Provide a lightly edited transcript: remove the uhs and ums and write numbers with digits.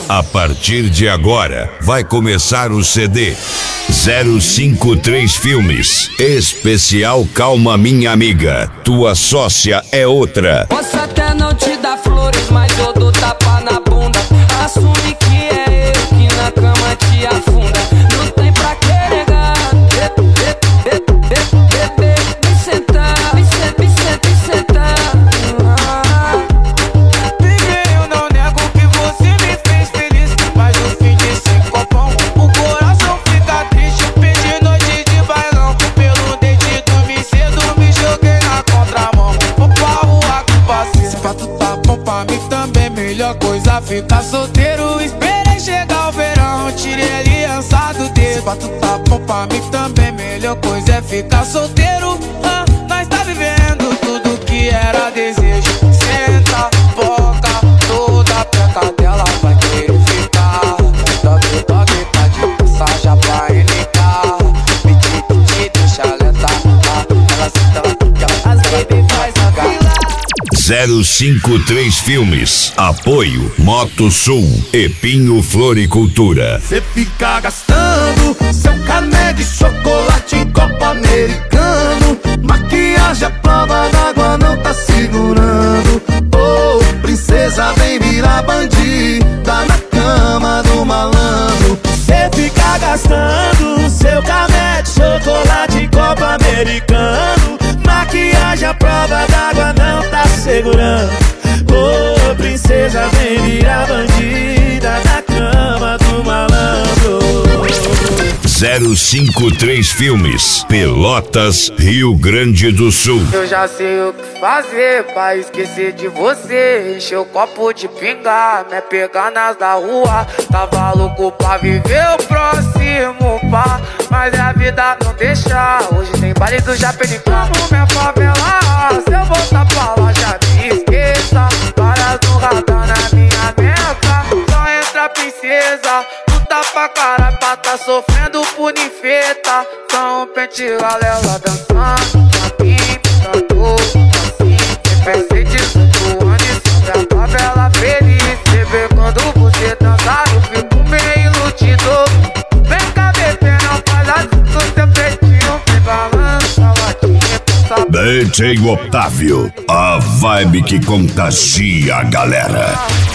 A partir de agora, vai começar o CD 053 Filmes. Especial Calma Minha Amiga. Tua sócia é outra. Posso até não te dar flores, mas eu dou tapa na bunda. Assume que é eu que na cama te afunda. Não tem pra que negar. Me sentar, me sentar. Ninguém, eu não nego que você me fez feliz. Mas no fim desse copão, o coração fica triste. Perdi noite de bailão. Pelo dente dormi cedo, me joguei na contramão. Vou pra rua com parceiro. Se pra tu tá bom pra mim também, melhor coisa ficar solteiro. Esperei chegar o verão, tirei a aliança do dedo. Se pra tu tá bom pra mim também, melhor coisa é ficar solteiro. Nós tá vivendo tudo que era desejo. Senta, boca, toda peca dela vai querer ficar. Dog, tá de passagem pra NK. Pedi, deixa lentar. Ela senta, ela baby faz a fila. 053 Filmes. Apoio Moto Sul e Pinho Floricultura. Cê fica gastando seu cané de chocolate em copo americano. Maquiagem à prova d'água não tá segurando. Oh, princesa vem virar bandida na cama do malandro. Cê fica gastando seu cané de chocolate em copo americano. Maquiagem à prova d'água não tá segurando. Oh, princesa vem virar bandida na cama do malandro. 053 Filmes. Pelotas, Rio Grande do Sul. Eu já sei o que fazer pra esquecer de você. Encher o copo de pinga, me pegar nas da rua. Tava louco pra viver o próximo pá, mas a vida não deixa. Hoje tem baile do Japenicano, minha favela. Se eu voltar pra lá já me esqueça. Várias no radar na minha meta. Só entra princesa, luta pra caralho pra tá sofrendo por ninfeta. São pente galera dançando, aqui, cantou assim. Pensei disso do ano e sempre a favela feliz. Você vê quando você dançar, eu fico meio iludido. Vem cá, bebê, não faz assim com seu peitinho. Me balança, latinha, pensa. DJ Otávio, a vibe que contagia a galera.